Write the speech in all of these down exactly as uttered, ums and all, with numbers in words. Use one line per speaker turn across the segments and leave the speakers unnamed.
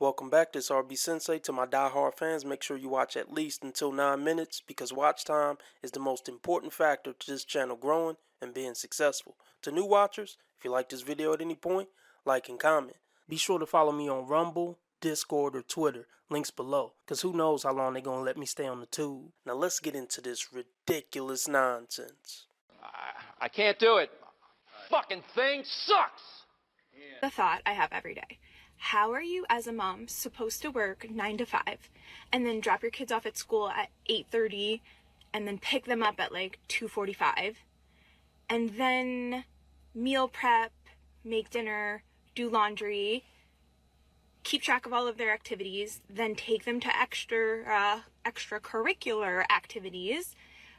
Welcome back, this is R B Sensei. To my diehard fans, make sure you watch at least until nine minutes because watch time is the most important factor to this channel growing and being successful. To new watchers, if you like this video at any point, like and comment. Be sure to follow me on Rumble, Discord, or Twitter, links below, because who knows how long they're going to let me stay on the tube. Now let's get into this ridiculous nonsense.
I, I can't do it. Fucking thing sucks.
The thought I have every day. How are you as a mom supposed to work nine to five and then drop your kids off at school at eight thirty and then pick them up at like two forty-five and then meal prep, make dinner, do laundry, keep track of all of their activities, then take them to extra uh, extracurricular activities,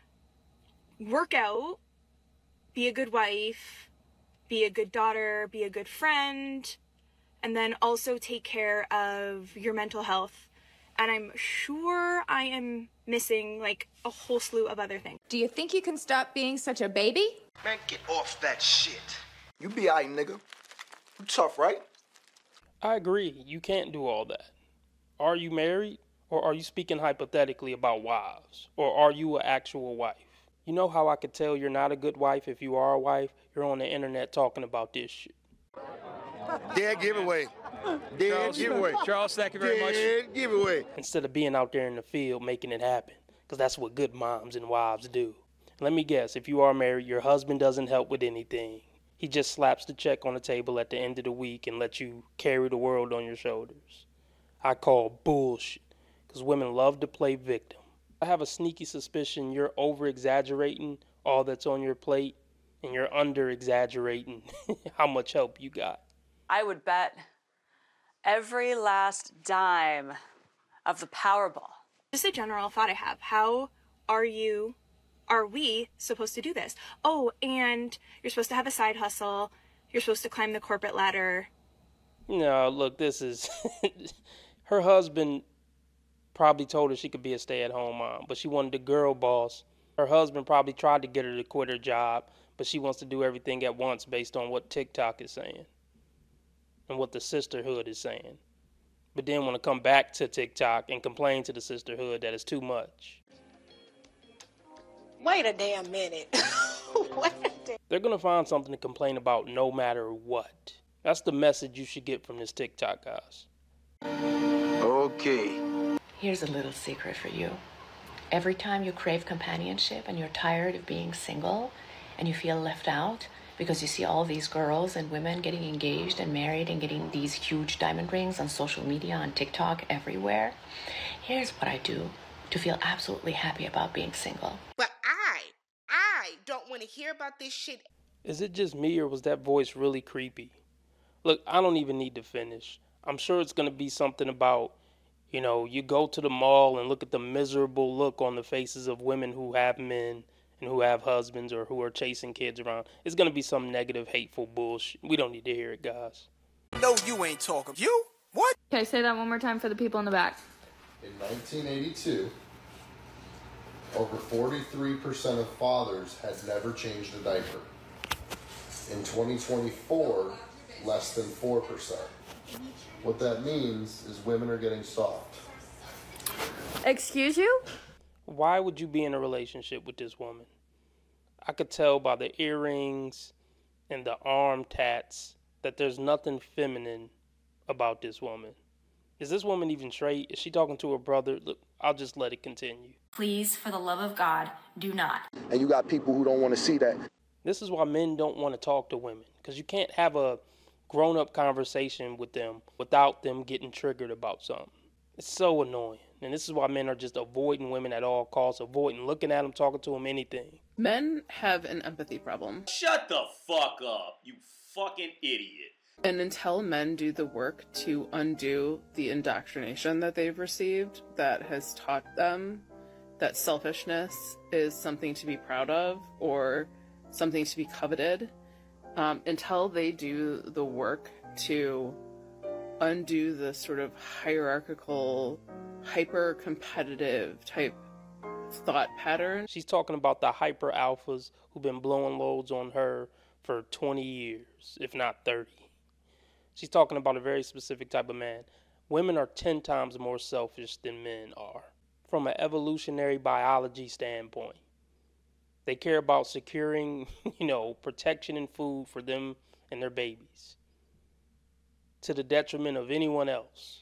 work out, be a good wife, be a good daughter, be a good friend, and then also take care of your mental health. And I'm sure I am missing like a whole slew of other things.
Do you think you can stop being such a baby?
Man, get off that shit. You be alright, nigga. You tough, right?
I agree, you can't do all that. Are you married, or are you speaking hypothetically about wives? Or are you an actual wife? You know how I could tell you're not a good wife if you are a wife? You're on the internet talking about this shit.
Dead giveaway. Dead
Charles,
giveaway.
Charles, thank you very much.
Dead giveaway.
Instead of being out there in the field making it happen. Because that's what good moms and wives do. Let me guess, if you are married, your husband doesn't help with anything. He just slaps the check on the table at the end of the week and lets you carry the world on your shoulders. I call bullshit. Because women love to play victim. I have a sneaky suspicion you're over-exaggerating all that's on your plate, and you're under-exaggerating how much help you got.
I would bet every last dime of the Powerball.
Just a general thought I have. How are you, are we supposed to do this? Oh, and you're supposed to have a side hustle. You're supposed to climb the corporate ladder.
No, look, this is... her husband probably told her she could be a stay-at-home mom, but she wanted a girl boss. Her husband probably tried to get her to quit her job, but she wants to do everything at once based on what TikTok is saying and what the sisterhood is saying. But then want to come back to TikTok and complain to the sisterhood that it's too much.
Wait a damn minute. Wait a damn...
They're going to find something to complain about no matter what. That's the message you should get from this TikTok, guys.
Okay.
Here's a little secret for you. Every time you crave companionship and you're tired of being single and you feel left out because you see all these girls and women getting engaged and married and getting these huge diamond rings on social media, on TikTok, everywhere, here's what I do to feel absolutely happy about being single.
But I, I don't want to hear about this shit.
Is it just me, or was that voice really creepy? Look, I don't even need to finish. I'm sure it's going to be something about, you know, you go to the mall and look at the miserable look on the faces of women who have men and who have husbands or who are chasing kids around. It's going to be some negative, hateful bullshit. We don't need to hear it, guys.
No, you ain't talking. You? What?
Okay, say that one more time for the people in the back.
In nineteen eighty-two, over forty-three percent of fathers had never changed a diaper. In twenty twenty-four, less than four percent. What that means is women are getting soft.
Excuse you?
Why would you be in a relationship with this woman? I could tell by the earrings and the arm tats that there's nothing feminine about this woman. Is this woman even straight? Is she talking to her brother? Look, I'll just let it continue.
Please, for the love of God, do not.
And you got people who don't want to see that.
This is why men don't want to talk to women, because you can't have a grown-up conversation with them without them getting triggered about something. It's so annoying. And this is why men are just avoiding women at all costs, avoiding looking at them, talking to them, anything.
Men have an empathy problem.
Shut the fuck up, you fucking idiot.
And until men do the work to undo the indoctrination that they've received that has taught them that selfishness is something to be proud of or something to be coveted, um, until they do the work to undo the sort of hierarchical, hyper-competitive type thought pattern.
She's talking about the hyper alphas who've been blowing loads on her for twenty years, if not thirty. She's talking about a very specific type of man. women are ten times more selfish than men are from an evolutionary biology standpoint. They care about securing, you know, protection and food for them and their babies to the detriment of anyone else.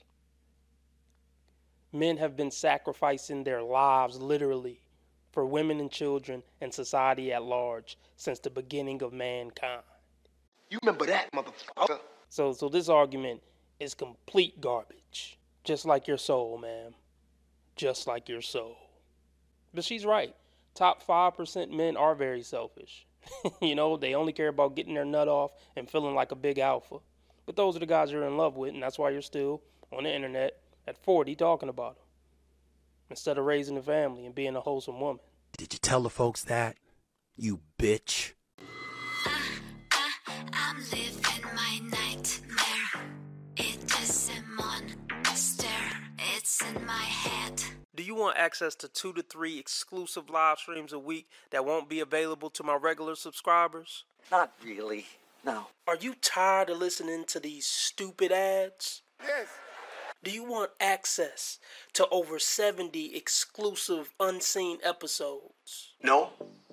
Men have been sacrificing their lives literally for women and children and society at large since the beginning of mankind.
You remember that, motherfucker?
So, so this argument is complete garbage. Just like your soul, ma'am. Just like your soul. But she's right. Top five percent men are very selfish. You know, they only care about getting their nut off and feeling like a big alpha. But those are the guys you're in love with, and that's why you're still on the internet at forty talking about them. Instead of raising a family and being a wholesome woman.
Did you tell the folks that? You bitch.
I'm living my nightmare. It is a monster. It's in my head.
Do you want access to two to three exclusive live streams a week that won't be available to my regular subscribers?
Not really, no.
Are you tired of listening to these stupid ads?
Yes.
Do you want access to over seventy exclusive unseen episodes?
No.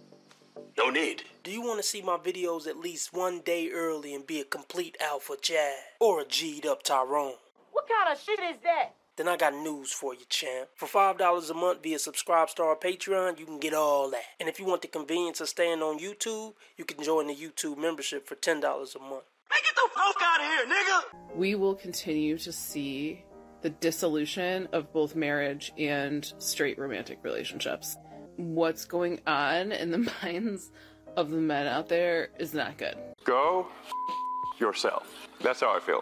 No need.
Do you want to see my videos at least one day early and be a complete alpha Chad? Or a G'd up Tyrone?
What kind of shit is that?
Then I got news for you, champ. For five dollars a month via Subscribestar or Patreon, you can get all that. And if you want the convenience of staying on YouTube, you can join the YouTube membership for ten dollars a month.
Man, get the fuck out of here, nigga!
We will continue to see the dissolution of both marriage and straight romantic relationships. What's going on in the minds of the men out there is not good.
Go yourself. That's how I feel.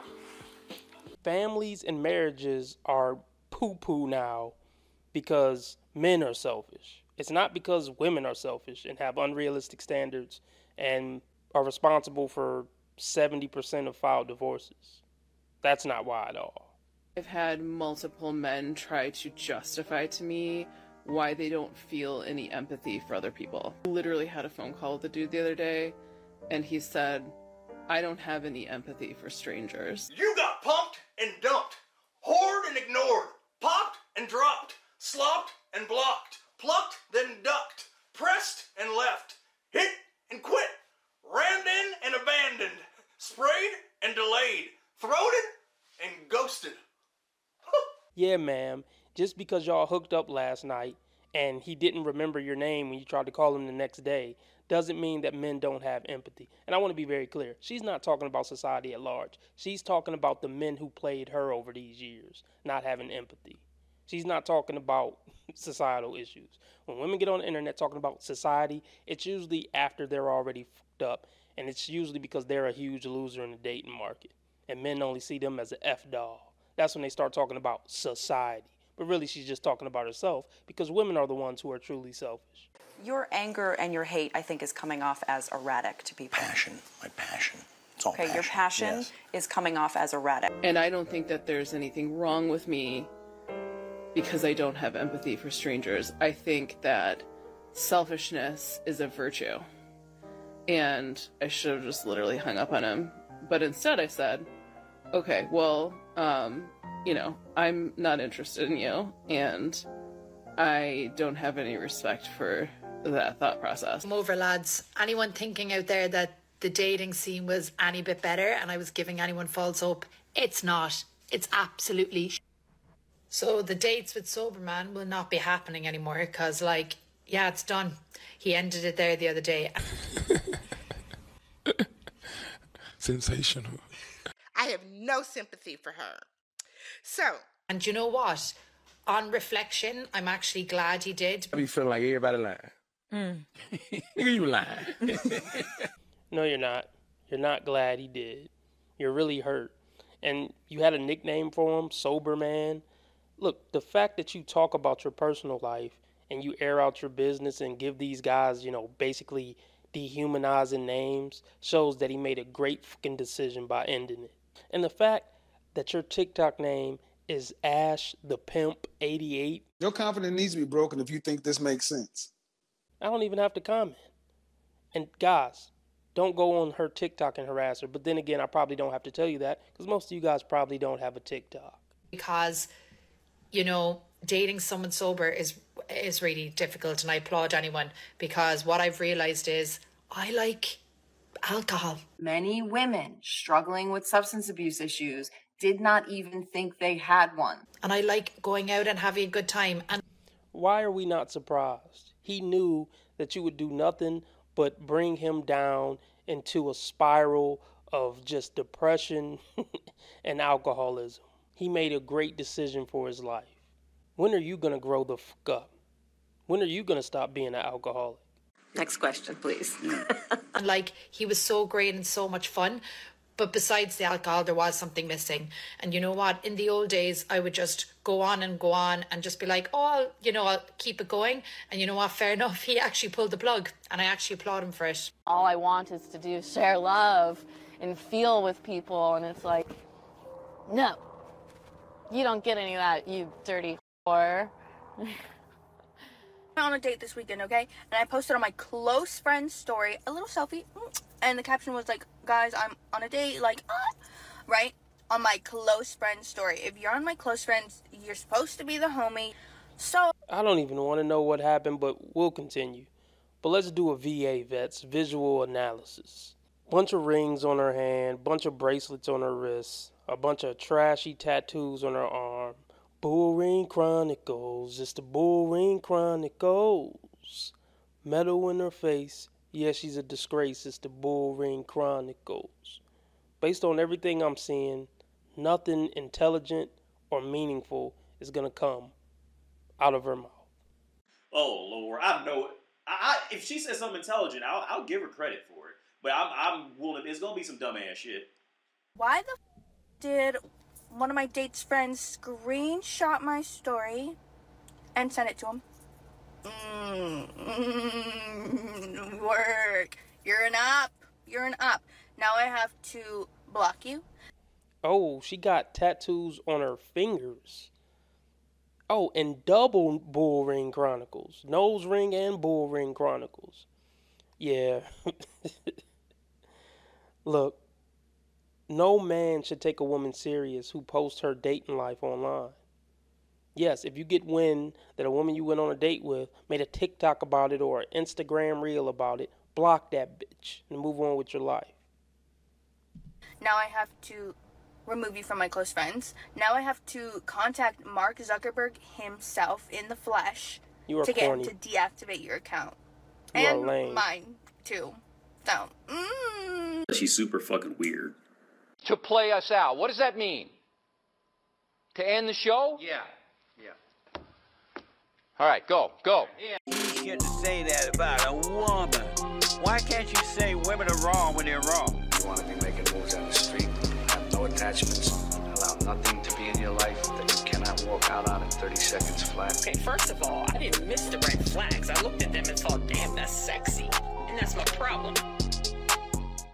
Families and marriages are poo-poo now because men are selfish. It's not because women are selfish and have unrealistic standards and are responsible for seventy percent of filed divorces. That's not why at all.
I've had multiple men try to justify to me why they don't feel any empathy for other people. I literally had a phone call with a dude the other day, and he said, I don't have any empathy for strangers.
You got pumped and dumped, whored and ignored, popped and dropped, slopped and blocked, plucked then ducked, pressed and left, hit and quit, rammed in and abandoned, sprayed and delayed, throated and ghosted.
Yeah, ma'am. Just because y'all hooked up last night and he didn't remember your name when you tried to call him the next day doesn't mean that men don't have empathy. And I want to be very clear. She's not talking about society at large. She's talking about the men who played her over these years not having empathy. She's not talking about societal issues. When women get on the internet talking about society, it's usually after they're already fucked up. And it's usually because they're a huge loser in the dating market. And men only see them as an F-doll. That's when they start talking about society. But really, she's just talking about herself because women are the ones who are truly selfish.
Your anger and your hate, I think, is coming off as erratic to people.
Passion. My passion. It's all
okay,
passion.
Your passion
yes.
is coming off as erratic.
And I don't think that there's anything wrong with me because I don't have empathy for strangers. I think that selfishness is a virtue. And I should have just literally hung up on him. But instead I said, okay, well, um, you know, I'm not interested in you, and I don't have any respect for that thought process.
Come over, lads. Anyone thinking out there that the dating scene was any bit better and I was giving anyone false hope, it's not. It's absolutely sh- So the dates with Soberman will not be happening anymore because, like, yeah, it's done. He ended it there the other day.
Sensational.
I have no sympathy for her. So.
And you know what? On reflection, I'm actually glad he did.
I be feeling like everybody lying.
Mm.
Nigga, you lying.
No, you're not. You're not glad he did. You're really hurt. And you had a nickname for him, Sober Man. Look, the fact that you talk about your personal life and you air out your business and give these guys, you know, basically dehumanizing names shows that he made a great fucking decision by ending it. And the fact that your TikTok name is Ash the Pimp eighty-eight.
Your confidence needs to be broken if you think this makes sense.
I don't even have to comment. And guys, don't go on her TikTok and harass her. But then again, I probably don't have to tell you that because most of you guys probably don't have a TikTok.
Because, you know, dating someone sober is is really difficult, and I applaud anyone, because what I've realized is I like alcohol.
Many women struggling with substance abuse issues did not even think they had one.
And I like going out and having a good time. And
why are we not surprised? He knew that you would do nothing but bring him down into a spiral of just depression and alcoholism. He made a great decision for his life. When are you going to grow the fuck up? When are you going to stop being an alcoholic?
Next question, please.
And like, he was so great and so much fun, but besides the alcohol, there was something missing. And you know what? In the old days, I would just go on and go on and just be like, oh, I'll, you know, I'll keep it going. And you know what? Fair enough. He actually pulled the plug, and I actually applaud him for it.
All I want is to do share love and feel with people. And it's like, no, you don't get any of that, you dirty whore.
On a date this weekend, okay? And I posted on my close friend's story a little selfie, and the caption was like, guys, I'm on a date, like, ah, right? On my close friend's story. If you're on my close friends, you're supposed to be the homie. So
I don't even want to know what happened, but we'll continue. But let's do a V A, vets, visual analysis. Bunch of rings on her hand, bunch of bracelets on her wrists, a bunch of trashy tattoos on her arm. Bull Ring Chronicles, it's the Bull Ring Chronicles. Metal in her face, yeah, she's a disgrace, it's the Bull Ring Chronicles. Based on everything I'm seeing, nothing intelligent or meaningful is gonna come out of her mouth.
Oh Lord, I know it. I, I, if she says something intelligent, I'll, I'll give her credit for it. But I'm, I'm willing. It's gonna be some dumbass shit.
why the f- did one of my date's friends screenshot my story and send it to him? Mm, work. You're an up. You're an up. Now I have to block you.
Oh, she got tattoos on her fingers. Oh, and double Bull Ring Chronicles. Nose ring and Bull Ring Chronicles. Yeah. Look, no man should take a woman serious who posts her dating life online. Yes, if you get wind that a woman you went on a date with made a TikTok about it or an Instagram reel about it, block that bitch and move on with your life.
Now I have to remove you from my close friends. Now I have to contact Mark Zuckerberg himself in the flesh
You are
to get
corny.
him to deactivate your account.
You are
and
lame.
mine, too. So, mm.
She's super fucking weird.
To play us out. What does that mean? To end the show?
Yeah. Yeah.
All right, go, go.
You shouldn't say that about a woman. Why can't you say women are wrong when they're wrong?
You want to be making moves on the street, have no attachments, allow nothing to be in your life that you cannot walk out on in thirty seconds flat.
Okay, first of all, I didn't miss the red flags. I looked at them and thought, damn, that's sexy. And that's my problem.